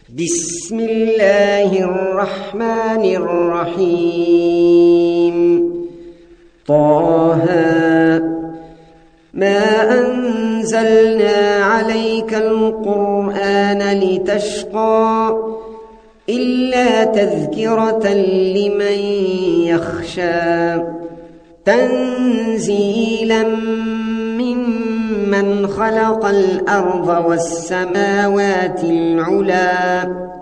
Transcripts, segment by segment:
بسم الله الرحمن الرحيم. طه ما أنزلنا عليك القرآن لتشقى إلا تذكرة لمن يخشى تنزيلا ممن خلق الأرض والسماوات العلى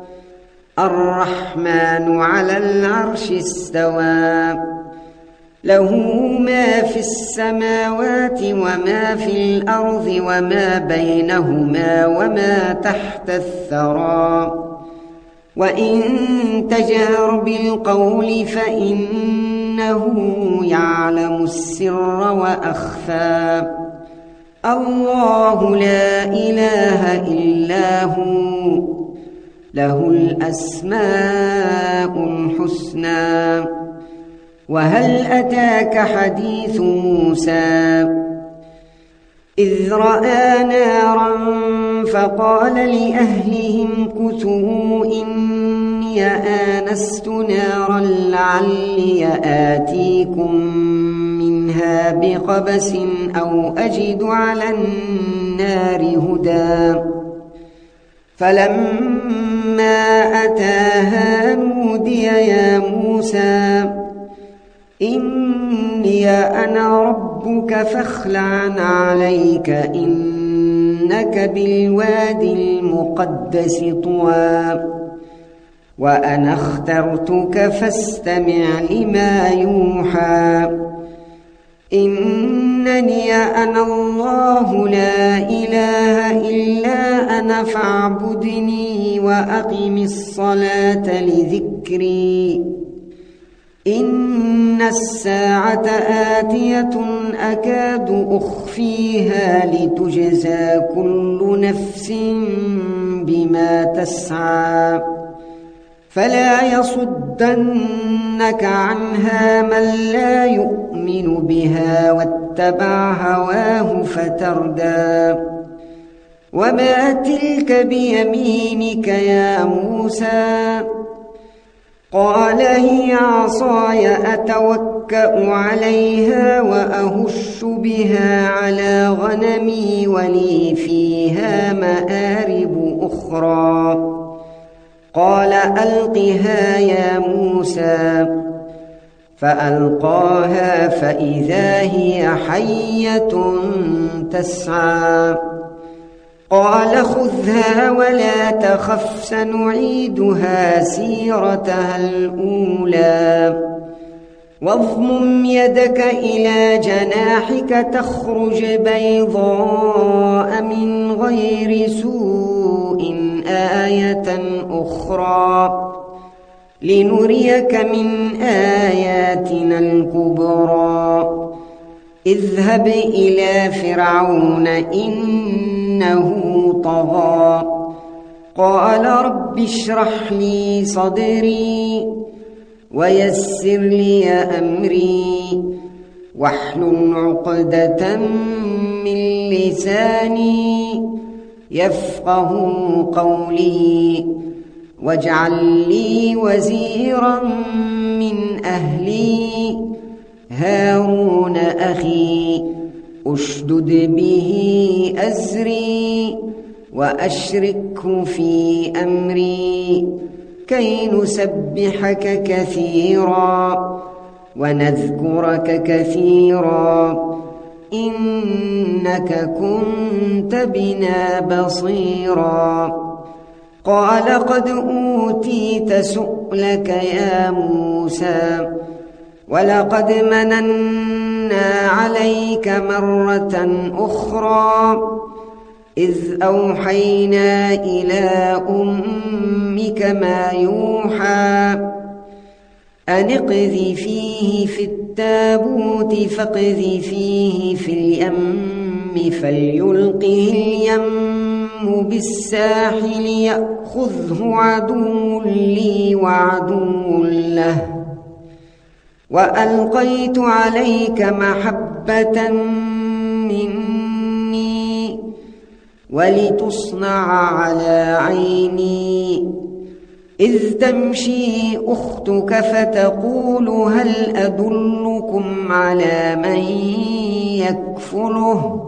الرحمن على العرش استوى له ما في السماوات وما في الأرض وما بينهما وما تحت الثرى وإن تجهر بالقول فإنه يعلم السر وأخفى الله لا إله إلا هو له الأسماء الحسنى. وهل أتاك حديث موسى إذ رأى نارا فقال لأهلهم كثوا إني آنست نارا لعلي آتيكم منها بقبس أو أجد على النار هدى فلما أتاها نودي يا موسى إني أنا ربك فاخلع عليك إنك بالوادي المقدس طوى وأنا اخترتك فاستمع لما يوحى إنني أنا الله لا إله إلا أنا فاعبدني وأقم الصلاة لذكري إن الساعة آتية أكاد أخفيها لتجزى كل نفس بما تسعى فلا يصدنك عنها من لا يؤمن بها واتبع هواه فتردى وما تلك بيمينك يا موسى قال هي عصاي أتوكأ عليها وأهش بها على غنمي ولي فيها مآرب أخرى قال ألقها يا موسى فألقاها فإذا هي حية تسعى قال خذها ولا تخف سنعيدها سيرتها الأولى واضمم يدك إلى جناحك تخرج بيضاء من غير سوء آية أخرى لنريك من آياتنا الكبرى اذهب إلى فرعون إنه طغى قال رب اشرح لي صدري ويسر لي أمري واحلل عقدة من لساني يفقه قولي واجعل لي وزيرا من أهلي هارون أخي أشدد به أزري وأشركه في أمري كي نسبحك كثيرا ونذكرك كثيرا إنك كنت بنا بصيرا قال قد أوتيت سؤلك يا موسى ولقد مننا عليك مرة أخرى إذ أوحينا إلى أمك ما يوحى أن اقذفيه في التابوت فاقذفيه في اليم فليلقه اليم بالساحل يأخذه عدو لي وعدو له وألقيت عليك محبة مني ولتصنع على عيني إذ تمشي أختك فتقول هل أدلكم على من يكفله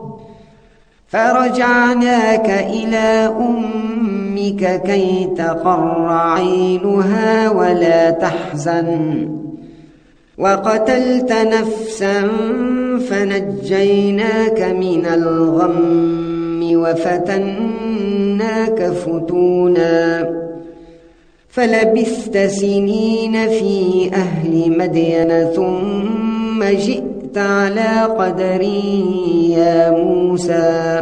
فرجعناك إلى أمك كي تقر عينها ولا تحزن وقتلت نفسا فنجيناك من الغم وفتناك فتونا فلبثت سنين في أهل مدين ثم جئت على قدر يا موسى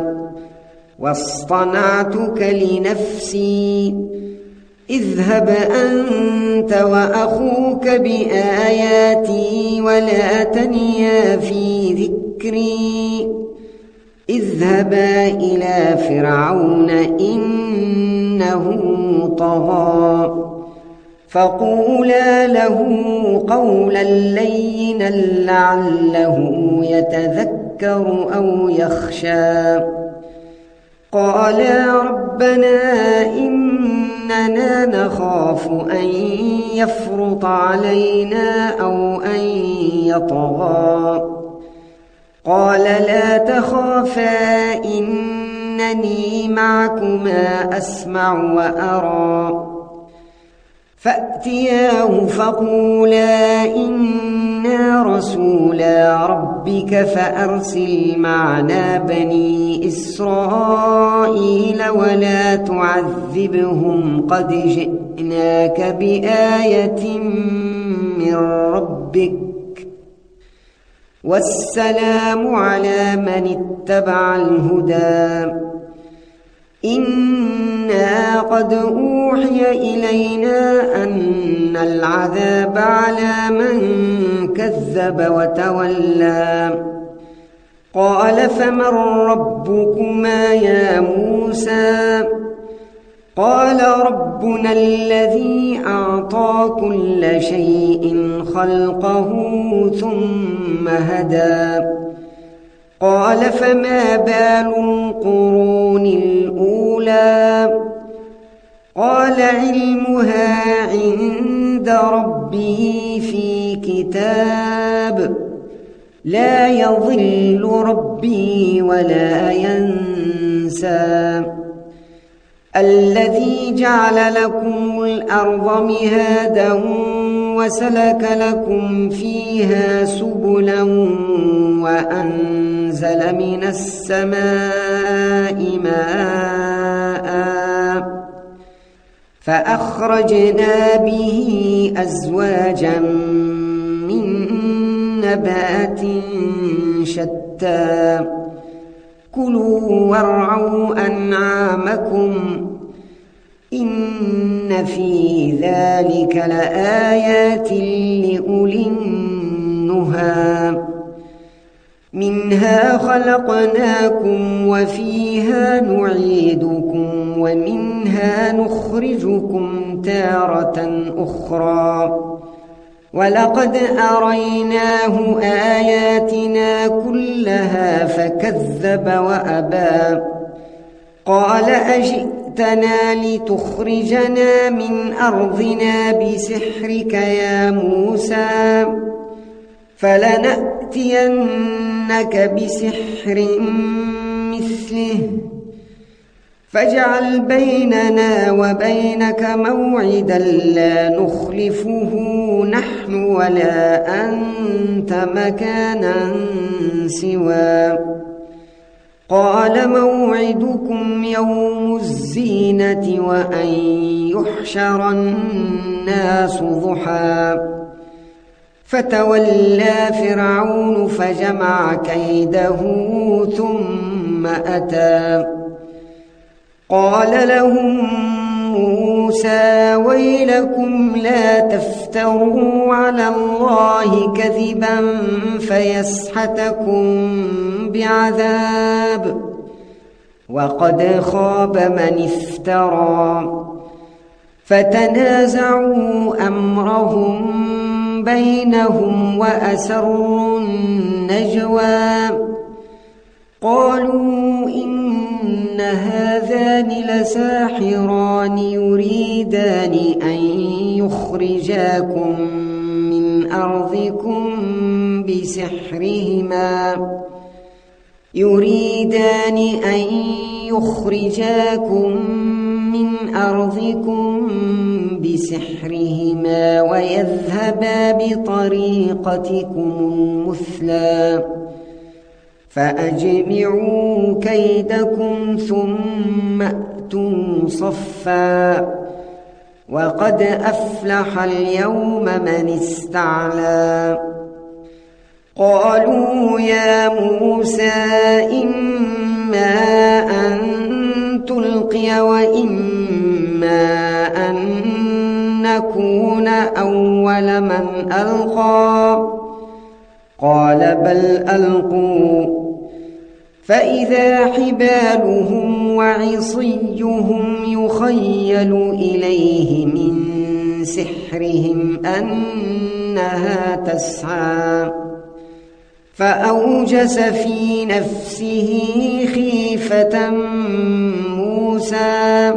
واصطنعتك لنفسي اذهب أنت وأخوك بآياتي ولا تنيا في ذكري اذهبا إلى فرعون إنه طغى فقولا له قولا لينا لعله يتذكر أو يخشى قالا ربنا إننا نخاف أن يفرط علينا أو أن يطغى قال لا تخافا إنني معكما أسمع وأرى فأتياه فقولا إنا رسولا ربك فأرسل معنا بني إسرائيل ولا تعذبهم قد جئناك بآية من ربك والسلام على من اتبع الهدى إنا قد أوحي إلينا أن العذاب على من كذب وتولى قال فمن ربكما يا موسى قال ربنا الذي أعطى كل شيء خلقه ثم هدى قال فما بال القرون الأولى قال علمها عند ربي في كتاب لا يضل ربي ولا ينسى الذي جعل لكم الأرض مهادا وسلك لكم فيها سبلا وأنزل من السماء ماء فأخرجنا به أزواجا من نبات شتى كلوا وارعوا أنعامكم إن في ذلك لآيات لأولي النهى منها خلقناكم وفيها نعيدكم ومنها نخرجكم تارة أخرى ولقد أريناه آياتنا كلها فكذب وأبى قال أجئتنا لتخرجنا من أرضنا بسحرك يا موسى فلنأتينك بسحر مثله فاجعل بيننا وبينك موعدا لا نخلفه نحن ولا أنت مكانا سوى قال موعدكم يوم الزينة وأن يحشر الناس ضحى فتولى فرعون فجمع كيده ثم أتى قال لهم موسى ويلكم لا تفتروا على الله كذبا فيسحتكم بعذاب وقد خاب من افترى فتنازعوا أمرهم بينهم وأسروا النجوى قالوا إن هذان لساحران يريدان أن يخرجاكم من أرضكم بسحرهما ويذهبا بطريقتكم المثلى فأجمعوا كيدكم ثم أتوا صفا وقد أفلح اليوم من استعلى قالوا يا موسى إما أن تلقي وإما أن نكون أول من ألقى قال بل ألقوا فإذا حبالهم وعصيهم يخيل إليه من سحرهم أنها تسعى فأوجس في نفسه خيفة موسى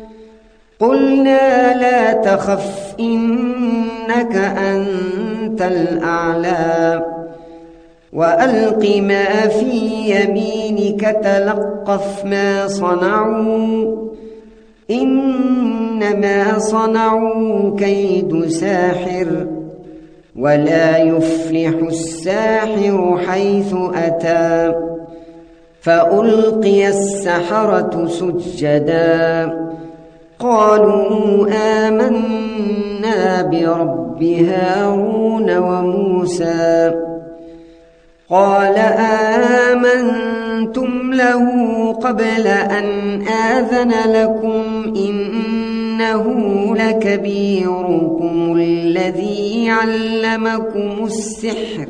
قلنا لا تخف إنك أنت الأعلى وألق ما في يمينك تلقف ما صنعوا إنما صنعوا كيد ساحر ولا يفلح الساحر حيث أتى فألقي السحرة سجدا قالوا آمنا برب هارون وموسى قال آمنتم له قبل أن آذن لكم إنه لكبيركم الذي علمكم السحر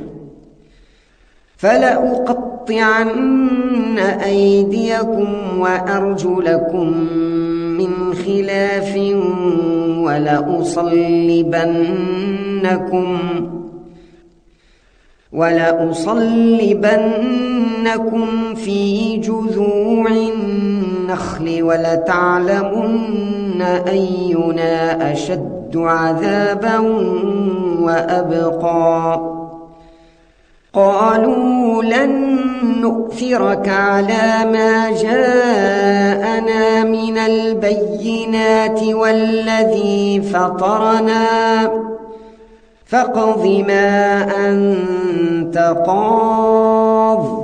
فلأقطعن أيديكم وأرجلكم من خلاف ولأصلبنكم في جذوع النخل ولتعلمن أينا أشد عذابا وأبقى قالوا لن نؤثرك على ما جاءنا من البينات والذي فطرنا فاقض ما أنت قاض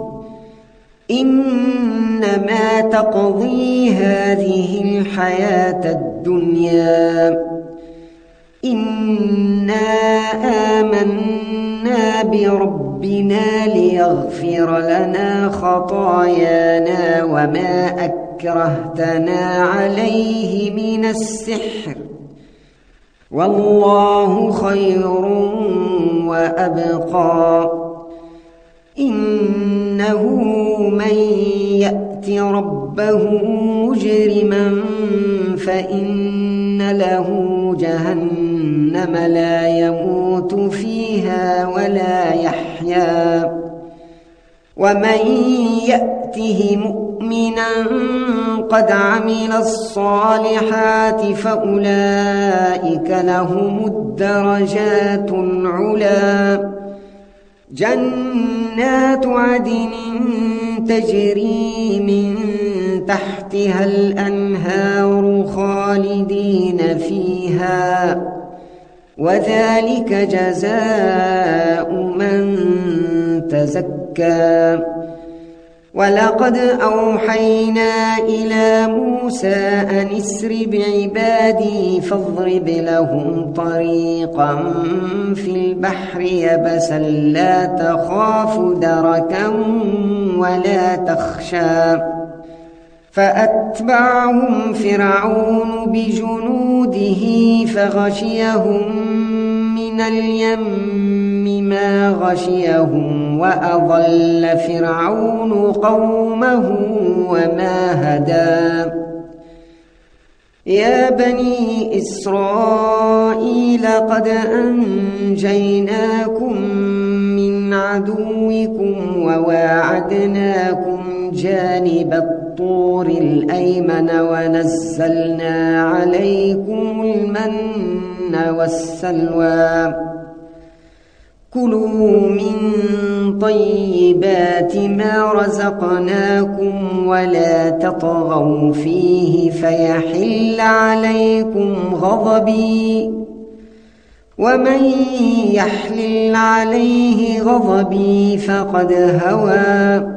إنما تقضي هذه الحياة الدنيا إنا آمنا بربنا ليغفر لنا خطايانا وما أكرهتنا عليه من السحر والله خير وأبقى إنه من يأت ربه مجرما فإن له جهنم لا يموت فيها ولا يحيا ومن يأته مؤمنا قد عمل الصالحات فأولئك لهم الدرجات العلى جنات عدن تجري من تحتها الأنهار خالدين فيها وذلك جزاء من تزكى ولقد أوحينا إلى موسى أن اسر بعبادي فاضرب لهم طريقا في البحر يبسا لا تخاف دركا ولا تخشى فأتبعهم فرعون بجنوده فغشيهم من اليم ما غشيهم وأضل فرعون قومه وما هدى يا بني إسرائيل قد أنجيناكم من عدوكم وواعدناكم جانب الطور الأيمن ونزلنا عليكم المن والسلوى كلوا من طيبات ما رزقناكم ولا تطغوا فيه فيحل عليكم غضبي ومن يحلل عليه غضبي فقد هوى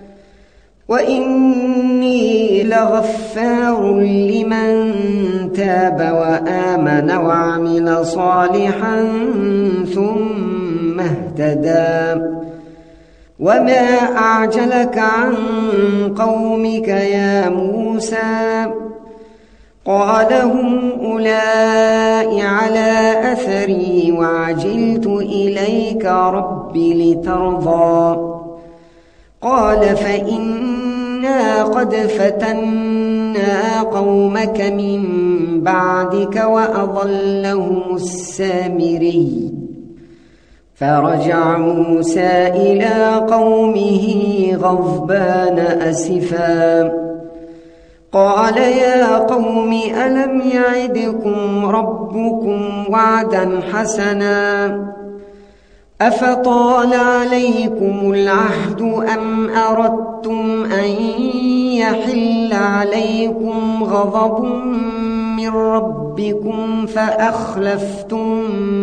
وإني لغفار لمن تاب وآمن وعمل صالحا ثم اهتدى وما أعجلك عن قومك يا موسى قال هم أولئك على أثري وعجلت إليك رب لترضى قال فإنا قد فتنا قومك من بعدك وأضلهم السامري فرجع موسى إلى قومه غضبان أسفا قال يا قوم ألم يعدكم ربكم وعدا حسنا أفطال عليكم العهد أم أردتم أن يحل عليكم غضب من ربكم فأخلفتم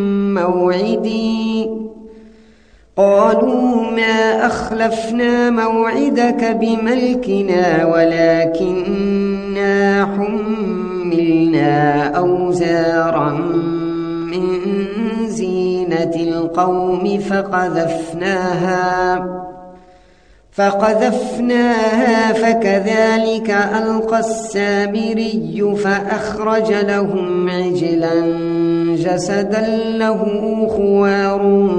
موعدي قالوا ما أخلفنا موعدك بملكنا ولكننا حملنا أوزارا من زينة القوم فقذفناها فكذلك ألقى السامري فأخرج لهم عجلا جسدا له خوار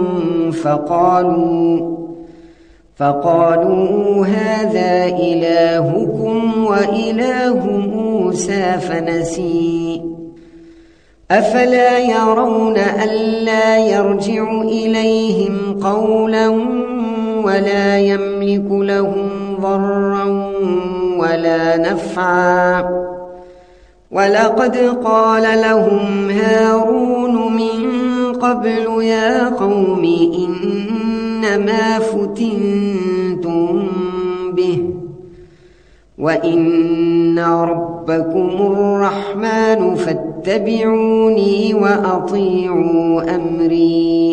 فقالوا هذا إلهكم وإله موسى فنسي أفلا يرون ألا يرجع إليهم قولا ولا يملك لهم ضرا ولا نفعا ولقد قال لهم هارون من قبل يا قوم إنما فتنتم به وإن ربكم الرحمن فاتبعوني وأطيعوا أمري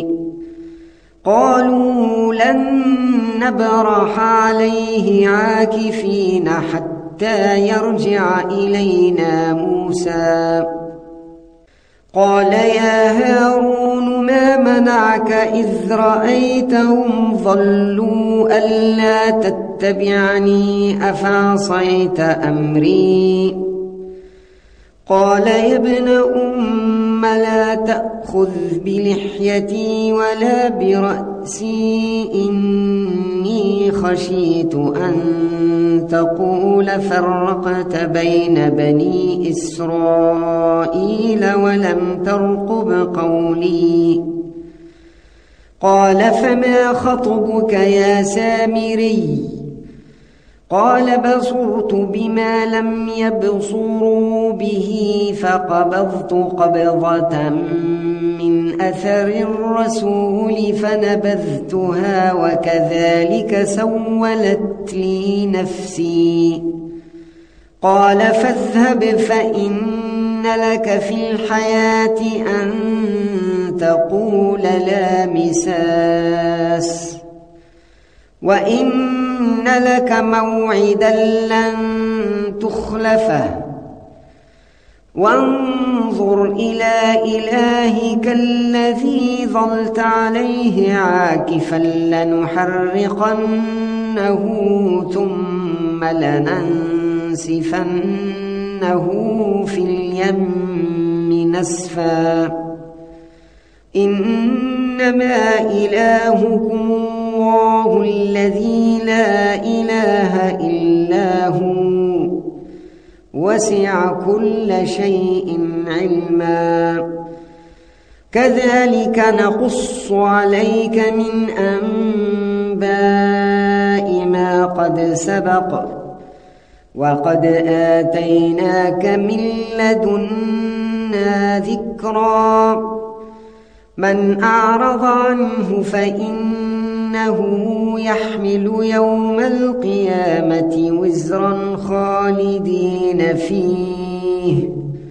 قالوا لن نبرح عليه عاكفين حتى يرجع إلينا موسى قال يا هارون ما منعك إذ رأيتهم ضلوا ألا تتبعني أفعصيت أمري قال يا ابن أم لا تأخذ بلحيتي ولا برأسي إني خشيت أن تقول فرقت بين بني إسرائيل ولم ترقب قولي قال فما خطبك يا سامري قال بصرت بما لم يبصروا به فقبضت قبضة من أثر الرسول فنبذتها وكذلك سولت لي نفسي قال فاذهب فإن لك في الحياة أن تقول لا مساس وإن لك موعدا لن تخلفه وانظر إلى إلهك الذي ظلت عليه عاكفا لنحرقنه ثم لننسفنه في اليم نسفا إنما إلهكم الله الذي لا إله إلا هو وسع كل شيء علما كذلك نقص عليك من أنباء ما قد سبق وقد آتيناك من لدنا ذكرا من أعرض عنه فإنه يحمل يوم القيامة وزرا خالدين فيه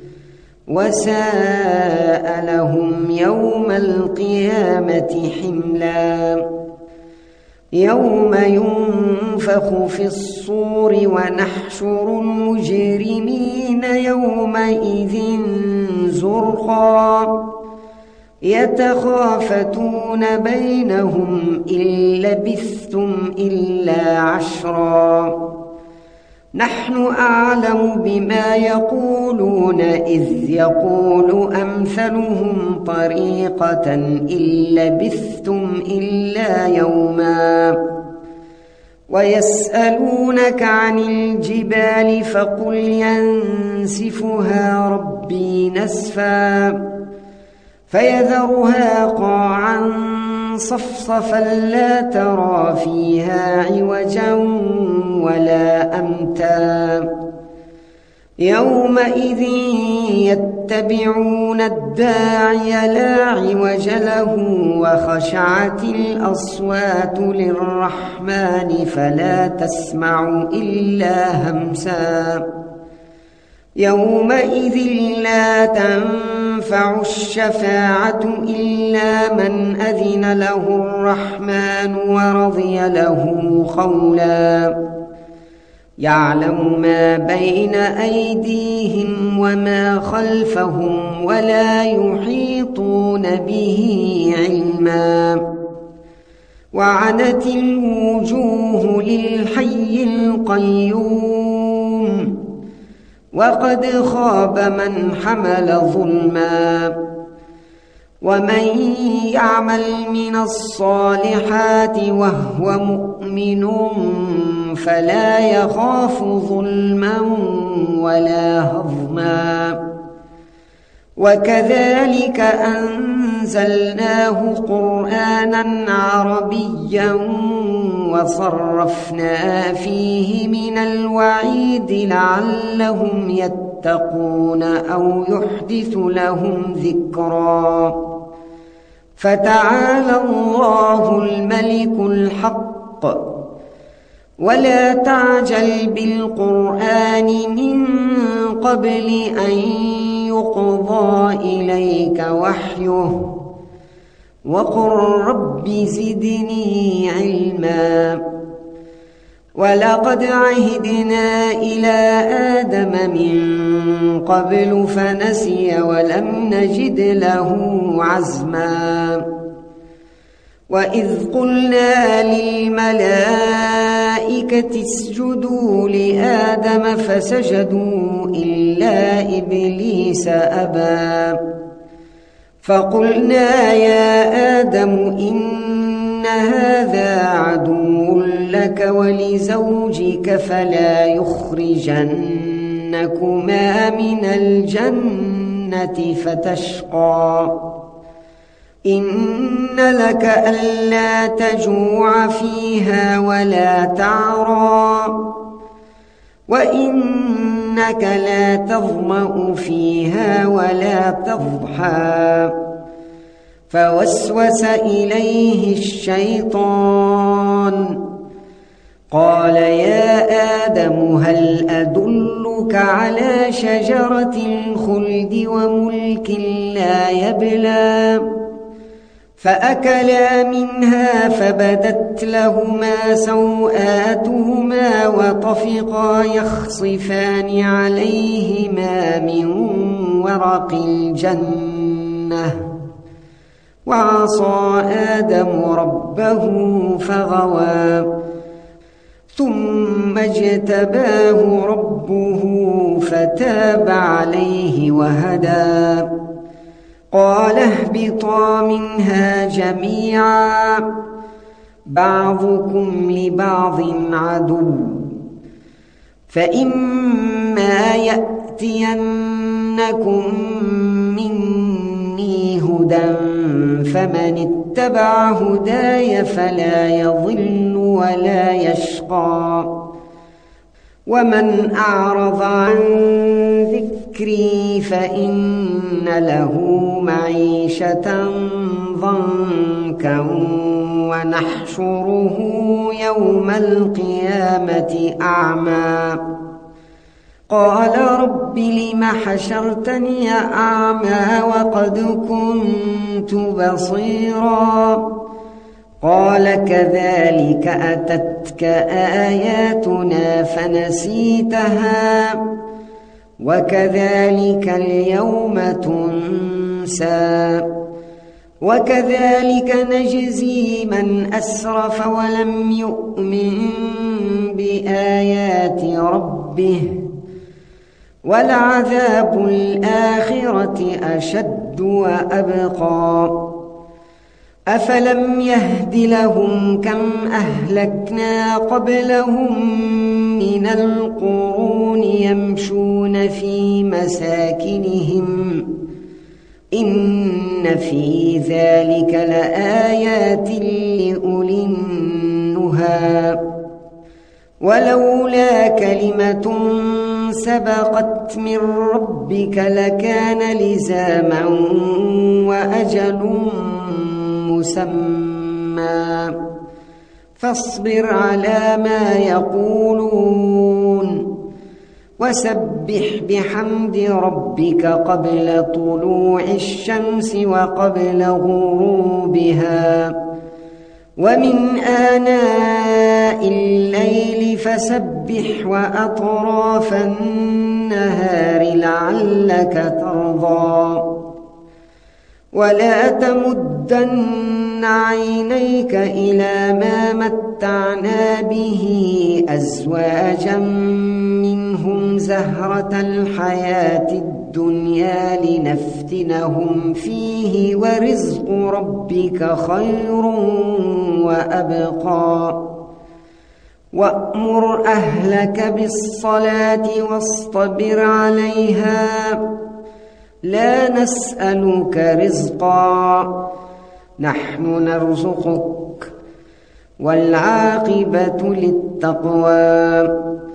وساء لهم يوم القيامة حملا يوم ينفخ في الصور ونحشر المجرمين يومئذ زرقا يتخافتون بينهم إن لبثتم إلا عشرا نحن أعلم بما يقولون إذ يقول أمثلهم طريقة إن لبثتم إلا يوما ويسألونك عن الجبال فقل ينسفها ربي نسفا فيذرها قاعا صفصفا لا ترى فيها عوجا ولا أمتا يومئذ يتبعون الداعي لا عوج له وخشعت الأصوات للرحمن فلا تسمع إلا همسا يومئذ لا تنفع الشفاعة إلا من أذن له الرحمن ورضي له قولا يعلم ما بين أيديهم وما خلفهم ولا يحيطون به علما وعنت الوجوه للحي القيوم وقد خاب من حمل ظلما ومن يعمل من الصالحات وهو مؤمن فلا يخاف ظلما ولا هضما وكذلك أنزلناه قرآنا عربيا وصرفنا فيه من الوعيد لعلهم يتقون أو يحدث لهم ذكرا فتعالى الله الملك الحق ولا تعجل بالقرآن من قبل أن يقضى إليك وحيه وقل رب زدني علما ولقد عهدنا إلى آدم من قبل فنسي ولم نجد له عزما وإذ قلنا للملائكة اسجدوا لآدم فسجدوا إلا إبليس أبى فقلنا يا آدم إن هذا عدو لك ولزوجك فلا يخرجنكما من الجنة فتشقى إن لك ألا تجوع فيها ولا تعرى وإنك لا تظمأ فيها ولا تضحى فوسوس إليه الشيطان قال يا آدم هل أدلك على شجرة الخلد وملك لا يبلى فأكلا منها فبدت لهما سوآتهما وطفقا يخصفان عليهما من ورق الجنة وعصى آدم ربه فغوى ثم اجتباه ربه فتاب عليه وهدى قال اهبطا منها جميعا بعضكم لبعض عدو فإما يأتينكم مني هدى هدى فمن اتبع هداي فلا يضل ولا يشقى ومن أعرض عن ذكري فإن له معيشة ضنكا ونحشره يوم القيامة أعمى قال رب لم حشرتني أعمى وقد كنت بصيرا قال كذلك أتتك آياتنا فنسيتها وكذلك اليوم تنسى وكذلك نجزي من أسرف ولم يؤمن بآيات ربه ولعذاب الآخرة أشد وأبقى أفلم يهد لهم كم أهلكنا قبلهم من القرون يمشون في مساكنهم إن في ذلك لآيات لأولي النهى ولولا كلمة سبقت من ربك لكان لزاما وأجل مسمى فاصبر على ما يقولون وسبح بحمد ربك قبل طلوع الشمس وقبل غروبها ومن آناء الليل فسبح وأطراف النهار لعلك ترضى ولا تمدن عينيك إلى ما متعنا به أزواجا منهم زهرة الحياة الدنيا لنفتنهم فيه ورزق ربك خير وأبقى وأمر أهلك بالصلاة واصطبر عليها لا نسألك رزقا نحن نرزقك والعاقبة للتقوى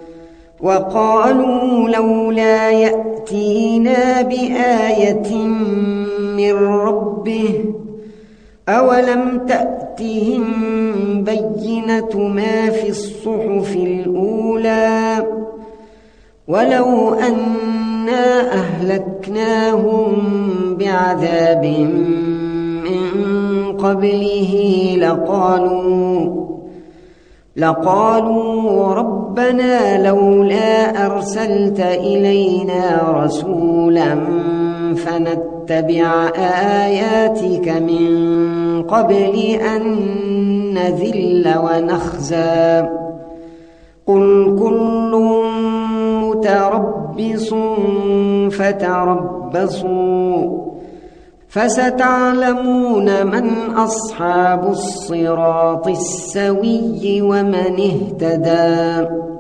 وقالوا لولا يأتينا بآية من ربه أولم تأتهم بينة ما في الصحف الأولى ولو أنا أهلكناهم بعذاب من قبله لقالوا ربنا لولا أرسلت إلينا رسولا فنتبع آياتك من قبل أن نذل ونخزى قل كل متربص فتربصوا فستعلمون من أصحاب الصراط السوي ومن اهتدى